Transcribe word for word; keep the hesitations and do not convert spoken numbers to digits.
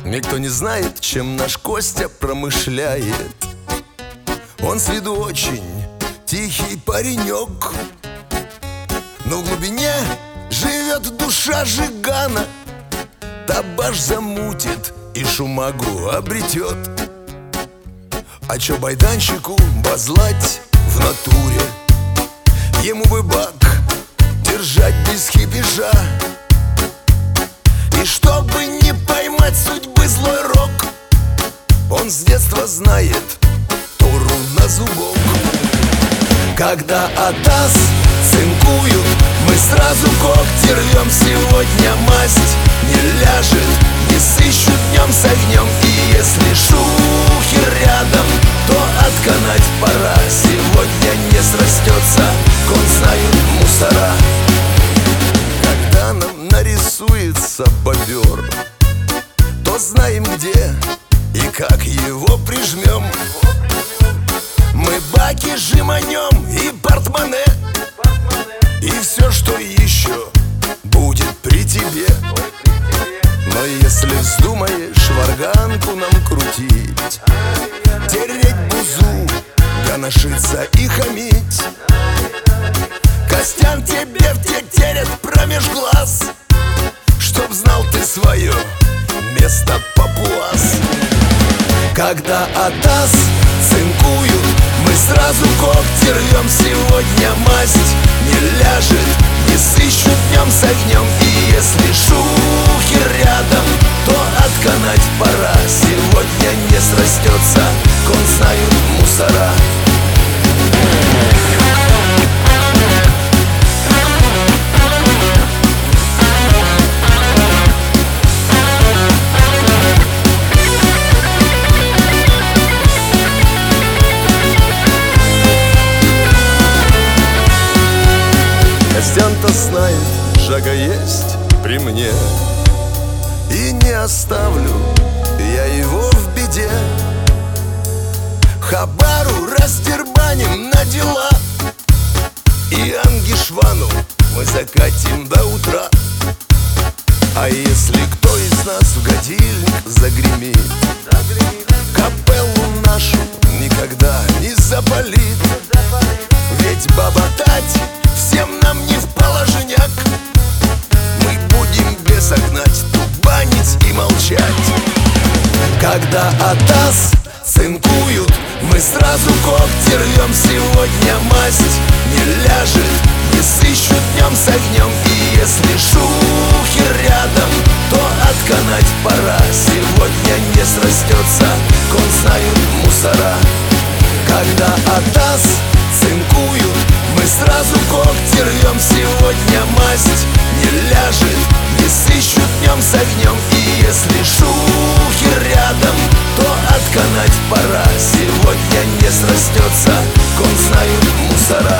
Никто не знает, чем наш Костя промышляет. Он с виду очень тихий паренек, но в глубине живет душа жигана. Табаш замутит и шумагу обретет. А чё байданщику базлать в натуре? Ему бы бак держать без хипежа. И чтобы не поймать судьбы злой рок, он с детства знает Тору на зубок. Когда атас цинкуют, мы сразу когти рвем. Сегодня масть не ляжет, не сыщут днем с огнем. И если шухер рядом, то отканать пора. Сегодня не срастется, кон знают мусора. Когда нам нарисуется бобер, то знаем где и как его прижмем. Мы баки жеманем и портмоне, и все, что еще будет при тебе. Но если вздумаешь варганку нам крутить, тереть бузу, гоношиться и хамить, Костян тебе втерет промеж глаз, чтоб знал ты свое место, папуас. Когда атас цинкуют, мы сразу когти рвем. Сегодня масть не ляжет, не сыщут днем с огнем. И если шухер рядом, то отканать пора. Сегодня не срастется, кон знают мусора. Костян-то знает, жага есть при мне, и не оставлю я его в беде. Хабару раздербаним на дела, и Ангишвану мы закатим до утра. А если кто из нас в годильник загремит, капеллу нашу никогда не запалит. Ведь баботать всем нам не в положеньяк. Мы будем беса гнать, тубанить и молчать. Когда атас цинкуют, мы сразу когти рвем. Сегодня масть не ляжет, не сыщут днем с огнем. И если шухер рядом, то отканать пора. Сегодня не срастется, кон знают мусора. Когда атас цинкуют, мы сразу когти рвем. Сегодня масть не ляжет, не сыщут днем с огнем. И если шухер рядом, то отканать пора. Сегодня не срастется, кон знают мусора.